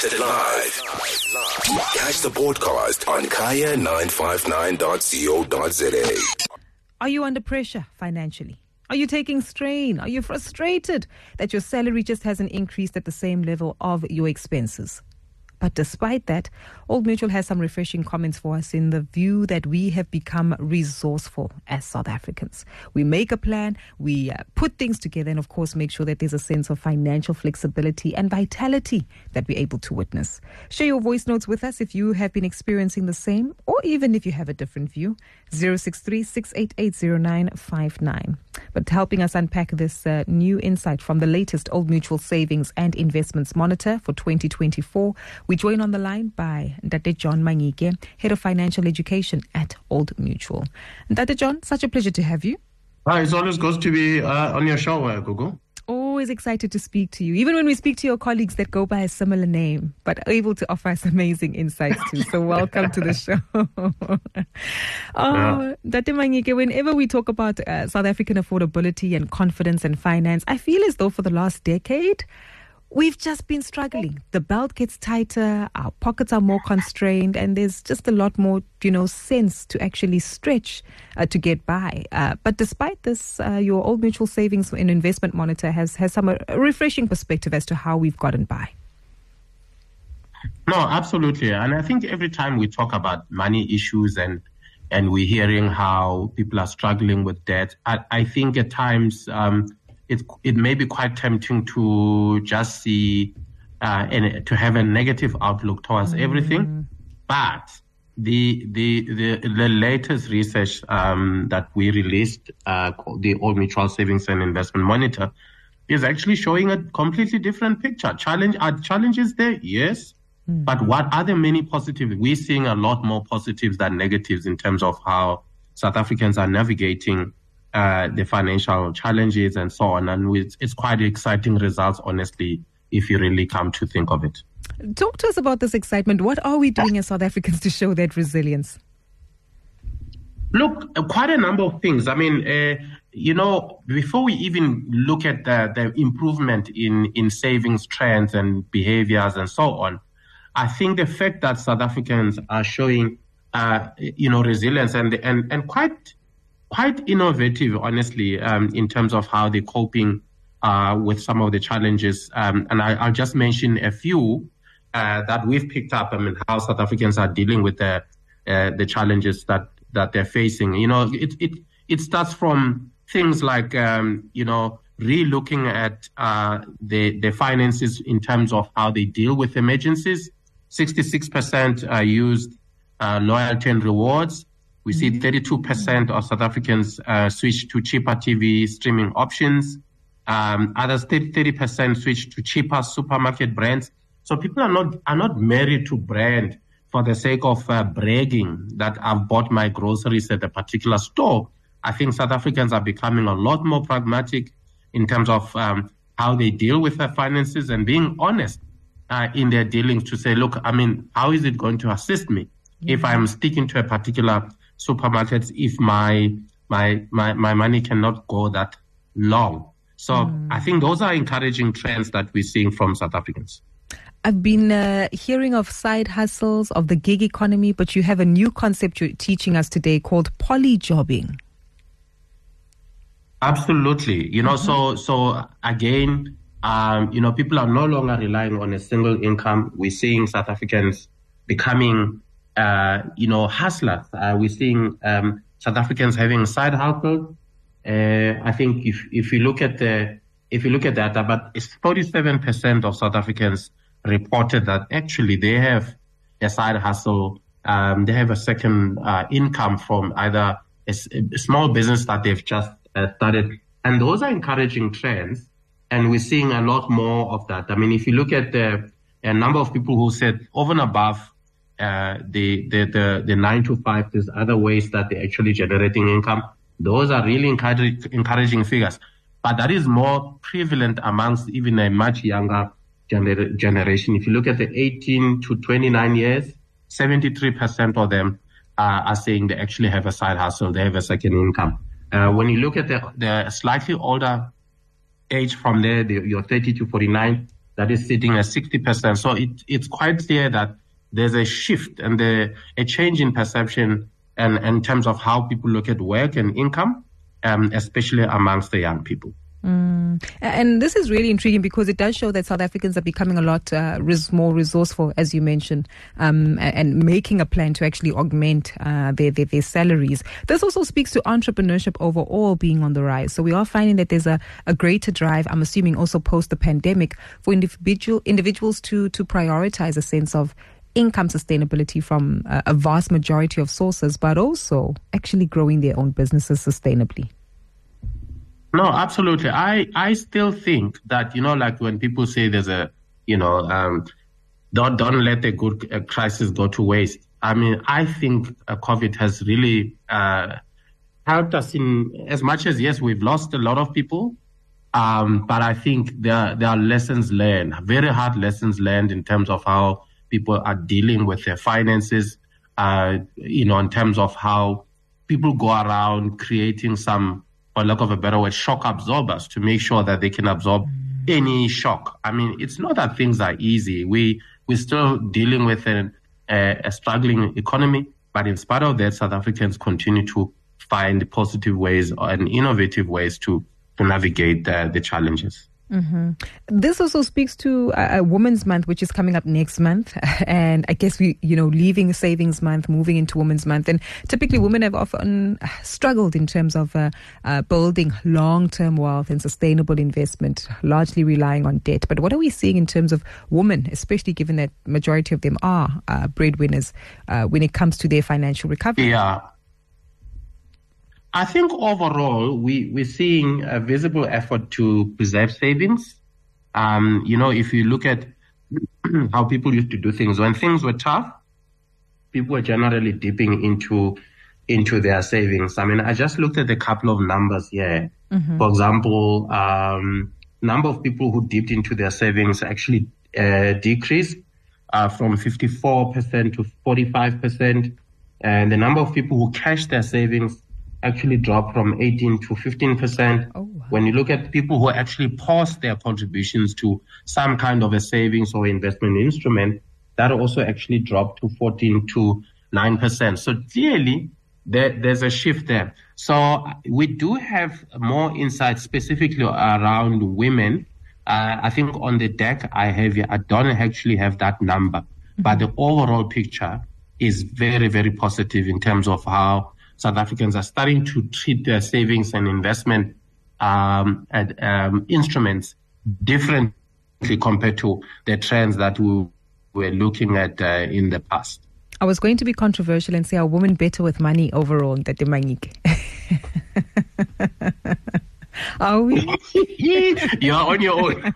Listen live. Catch the podcast on kaya959.co.za. Are you under pressure financially? Are you taking strain? Are you frustrated that your salary just hasn't increased at the same level of your expenses? But despite that, Old Mutual has some refreshing comments for us in the view that we have become resourceful as South Africans. We make a plan, we put things together, and of course make sure that there's a sense of financial flexibility and vitality that we're able to witness. Share your voice notes with us if you have been experiencing the same, or even if you have a different view. 063-688-0959. But helping us unpack this new insight from the latest Old Mutual Savings and Investments Monitor for 2024, we join on the line by Ndate John Mangike, Head of Financial Education at Old Mutual. Ndate John, such a pleasure to have you. Hi, it's always good to be on your show, Gugu. Always excited to speak to you, even when we speak to your colleagues that go by a similar name, but able to offer us amazing insights too. So welcome to the show. Ndate Mangike, whenever we talk about South African affordability and confidence and finance, I feel as though for the last decade, we've just been struggling. The belt gets tighter, our pockets are more constrained, and there's just a lot more, sense to actually stretch to get by. But despite this, your Old Mutual Savings and Investment Monitor has some refreshing perspective as to how we've gotten by. No, absolutely. And I think every time we talk about money issues and we're hearing how people are struggling with debt, I think at times it may be quite tempting to just see and to have a negative outlook towards everything. But the latest research that we released, the Old Mutual Savings and Investment Monitor, is actually showing a completely different picture. Are challenges there? Yes. But what are the many positives? We're seeing a lot more positives than negatives in terms of how South Africans are navigating the financial challenges and so on. And it's quite exciting results, honestly, if you really come to think of it. Talk to us about this excitement. What are we doing as South Africans to show that resilience? Look, quite a number of things. I mean, before we even look at the improvement in savings trends and behaviors and so on, I think the fact that South Africans are showing, resilience and quite innovative, honestly, in terms of how they're coping with some of the challenges. And I'll just mention a few that we've picked up. I mean, how South Africans are dealing with the challenges that they're facing. It starts from things like, re-looking at the finances in terms of how they deal with emergencies. 66% used loyalty and rewards. We see 32% of South Africans switch to cheaper TV streaming options. Others 30% switch to cheaper supermarket brands. So people are not married to brand for the sake of bragging that I've bought my groceries at a particular store. I think South Africans are becoming a lot more pragmatic in terms of how they deal with their finances and being honest in their dealings to say, look, I mean, how is it going to assist me if I'm sticking to a particular supermarket if my money cannot go that long? So I think those are encouraging trends that we're seeing from South Africans. I've been hearing of side hustles, of the gig economy, but you have a new concept you're teaching us today called polyjobbing. Absolutely. So again, people are no longer relying on a single income. We're seeing South Africans becoming, hustlers. We're seeing South Africans having side hustles. I think if you look at that, about 47% of South Africans reported that actually they have a side hustle. They have a second income from either a small business that they've just started, and those are encouraging trends. And we're seeing a lot more of that. I mean, if you look at a number of people who said over and above the 9 to 5, there's other ways that they're actually generating income. Those are really encouraging figures. But that is more prevalent amongst even a much younger generation. If you look at the 18 to 29 years, 73% of them are saying they actually have a side hustle. They have a second income. When you look at the slightly older age from there, your 30 to 49, that is sitting at 60%. So it's quite clear that there's a shift and a change in perception and in terms of how people look at work and income, especially amongst the young people. And this is really intriguing because it does show that South Africans are becoming a lot more resourceful, as you mentioned, and making a plan to actually augment their salaries. This also speaks to entrepreneurship overall being on the rise. So we are finding that there's a greater drive, I'm assuming also post the pandemic, for individuals to prioritize a sense of income sustainability from a vast majority of sources, but also actually growing their own businesses sustainably. No, absolutely. I still think that, like when people say there's a, don't let a good crisis go to waste. I mean, I think COVID has really helped us in as much as, yes, we've lost a lot of people. But I think there are lessons learned, very hard lessons learned in terms of how people are dealing with their finances, in terms of how people go around creating some, for lack of a better word, shock absorbers to make sure that they can absorb any shock. I mean, it's not that things are easy. We're still dealing with a struggling economy, but in spite of that, South Africans continue to find positive ways and innovative ways to navigate the challenges. Mm-hmm. This also speaks to a Women's Month, which is coming up next month. And I guess leaving Savings Month, moving into Women's Month. And typically women have often struggled in terms of building long-term wealth and sustainable investment, largely relying on debt. But what are we seeing in terms of women, especially given that majority of them are breadwinners when it comes to their financial recovery? Yeah. I think overall, we're seeing a visible effort to preserve savings. If you look at how people used to do things, when things were tough, people were generally dipping into their savings. I mean, I just looked at a couple of numbers here. Mm-hmm. For example, number of people who dipped into their savings actually decreased from 54% to 45%. And the number of people who cashed their savings actually dropped from 18 to 15%. Oh, wow. When you look at people who actually paused their contributions to some kind of a savings or investment instrument, that also actually dropped to 14 to 9%. So clearly, there's a shift there. So we do have more insights specifically around women. I think on the deck I don't actually have that number, but the overall picture is very, very positive in terms of how South Africans are starting to treat their savings and investment instruments differently compared to the trends that we were looking at in the past. I was going to be controversial and say, are women better with money overall? Are we? You're on your own.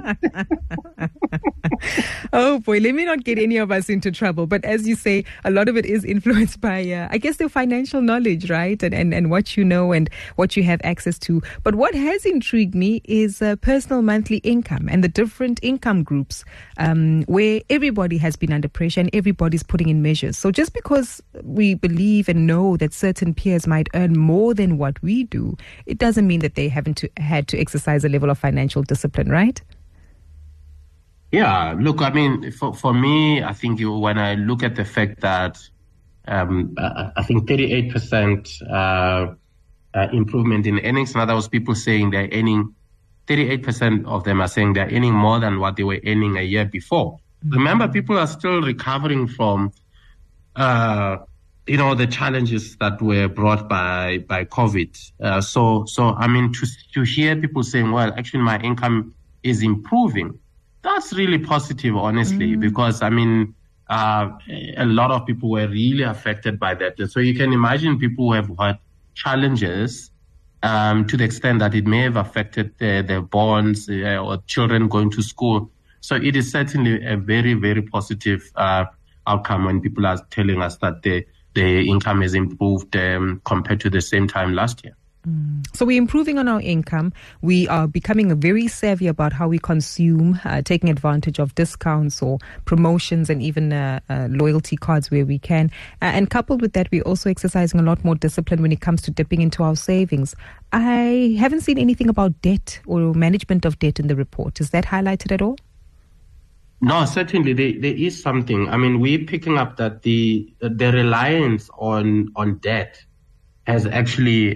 Oh boy, let me not get any of us into trouble. But as you say, a lot of it is influenced by, I guess, their financial knowledge, right? And what you know and what you have access to. But what has intrigued me is personal monthly income and the different income groups where everybody has been under pressure and everybody's putting in measures. So just because we believe and know that certain peers might earn more than what we do, it doesn't mean that they haven't had to exercise a level of financial discipline, right? Yeah, look, I mean, for me, I think when I look at the fact that I think 38% improvement in earnings, in other words, people saying they're earning, 38% of them are saying they're earning more than what they were earning a year before. Mm-hmm. Remember, people are still recovering from, the challenges that were brought by COVID. So I mean, to hear people saying, well, actually my income is improving, that's really positive, honestly, because, I mean, a lot of people were really affected by that. So you can imagine people who have had challenges to the extent that it may have affected their bonds or children going to school. So it is certainly a very, very positive outcome when people are telling us that the income has improved compared to the same time last year. So we're improving on our income. We are becoming very savvy about how we consume, taking advantage of discounts or promotions and even loyalty cards where we can. And coupled with that, we're also exercising a lot more discipline when it comes to dipping into our savings. I haven't seen anything about debt or management of debt in the report. Is that highlighted at all? No, certainly there is something. I mean, we're picking up that the reliance on debt has actually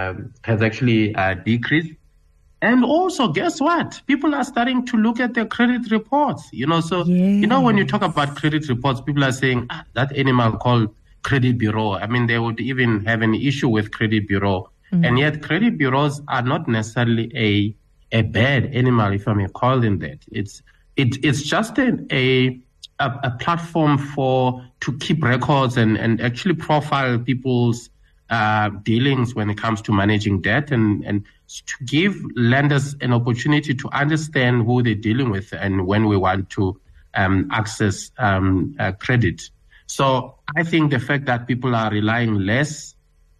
decreased. And also, guess what? People are starting to look at their credit reports. So when you talk about credit reports, people are saying that animal called credit bureau. I mean, they would even have an issue with credit bureau, and yet credit bureaus are not necessarily a bad animal, if I may call them that. It's just a platform to keep records and actually profile people's dealings when it comes to managing debt and to give lenders an opportunity to understand who they're dealing with and when we want to access credit. So I think the fact that people are relying less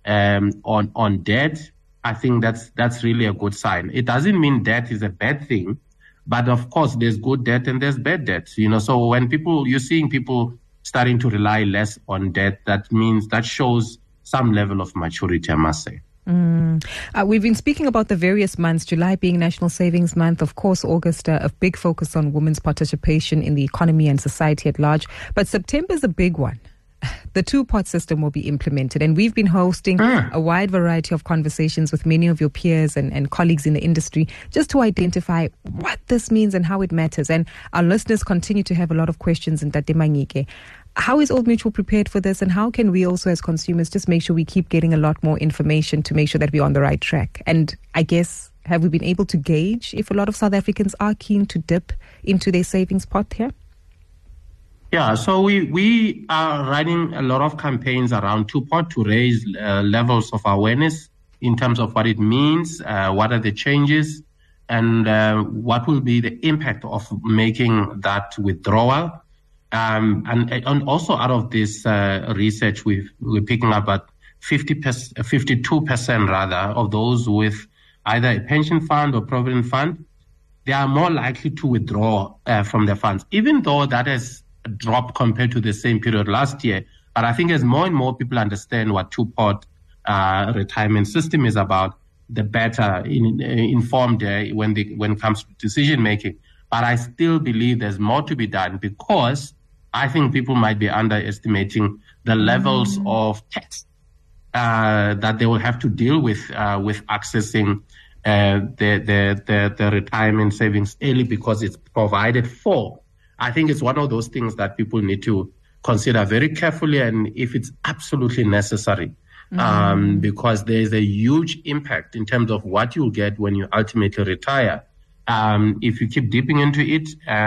on debt, I think that's really a good sign. It doesn't mean debt is a bad thing, but of course there's good debt and there's bad debt. So when you're seeing people starting to rely less on debt, that shows some level of maturity, I must say. We've been speaking about the various months, July being National Savings Month, of course, August, a big focus on women's participation in the economy and society at large. But September is a big one. The two-pot system will be implemented, and we've been hosting a wide variety of conversations with many of your peers and colleagues in the industry just to identify what this means and how it matters. And our listeners continue to have a lot of questions in Ntate Manyike. How is Old Mutual prepared for this, and how can we also as consumers just make sure we keep getting a lot more information to make sure that we're on the right track? And I guess, have we been able to gauge if a lot of South Africans are keen to dip into their savings pot here? Yeah, so we are running a lot of campaigns around two-pot to raise levels of awareness in terms of what it means, what are the changes, and what will be the impact of making that withdrawal. And also out of this research, we're picking up about 52% rather of those with either a pension fund or provident fund, they are more likely to withdraw from their funds, even though that has dropped compared to the same period last year. But I think as more and more people understand what two-pot retirement system is about, the better informed when it comes to decision making. But I still believe there's more to be done, because I think people might be underestimating the levels of tax that they will have to deal with accessing the retirement savings early, because it's provided for. I think it's one of those things that people need to consider very carefully, and if it's absolutely necessary, because there is a huge impact in terms of what you'll get when you ultimately retire. If you keep dipping into it,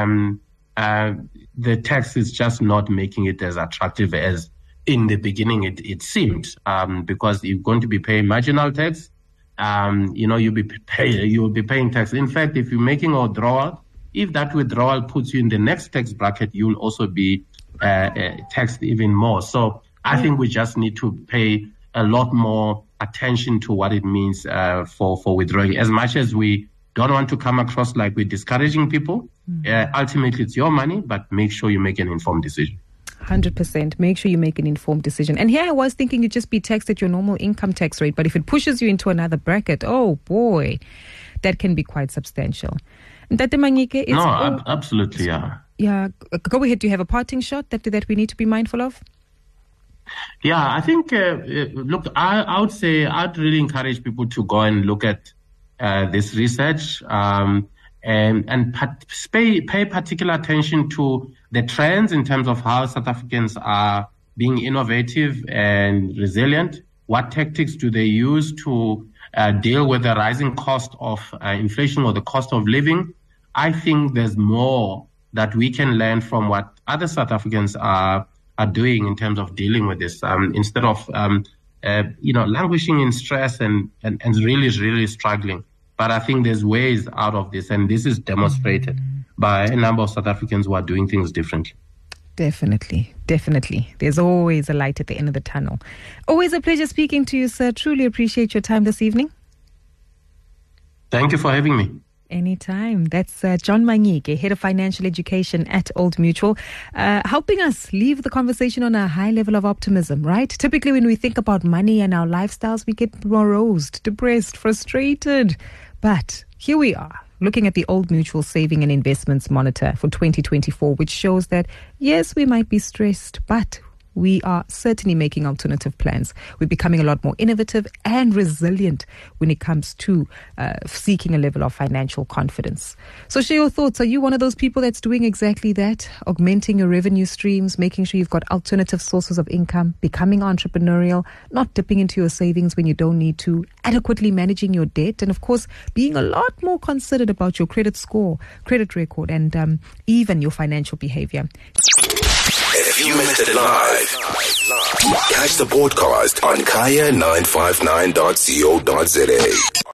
the tax is just not making it as attractive as in the beginning it seemed, because you're going to be paying marginal tax. You'll be paying tax. In fact, if you're making a withdrawal, if that withdrawal puts you in the next tax bracket, you'll also be taxed even more. So I think we just need to pay a lot more attention to what it means for withdrawing. As much as we don't want to come across like we're discouraging people, ultimately it's your money, but make sure you make an informed decision. 100%. Make sure you make an informed decision. And here I was thinking you'd just be taxed at your normal income tax rate, but if it pushes you into another bracket, oh boy, that can be quite substantial. Ntate Manyike, absolutely, yeah. Yeah, go ahead. Do you have a parting shot that we need to be mindful of? Yeah, I think, look, I would say I'd really encourage people to go and look at this research and pay particular attention to the trends in terms of how South Africans are being innovative and resilient. What tactics do they use to deal with the rising cost of inflation or the cost of living? I think there's more that we can learn from what other South Africans are doing in terms of dealing with this, instead of languishing in stress and really struggling. But I think there's ways out of this, and this is demonstrated by a number of South Africans who are doing things differently. Definitely. There's always a light at the end of the tunnel. Always a pleasure speaking to you, sir. Truly appreciate your time this evening. Thank you for having me. Anytime. That's John Manyike, Head of Financial Education at Old Mutual, helping us leave the conversation on a high level of optimism, right? Typically when we think about money and our lifestyles, we get morosed, depressed, frustrated. But here we are, looking at the Old Mutual Saving and Investments Monitor for 2024, which shows that, yes, we might be stressed, but we are certainly making alternative plans. We're becoming a lot more innovative and resilient when it comes to seeking a level of financial confidence. So share your thoughts. Are you one of those people that's doing exactly that? Augmenting your revenue streams, making sure you've got alternative sources of income, becoming entrepreneurial, not dipping into your savings when you don't need to, adequately managing your debt, and of course, being a lot more considerate about your credit score, credit record, and even your financial behavior. If you missed it live, catch the podcast on kaya959.co.za.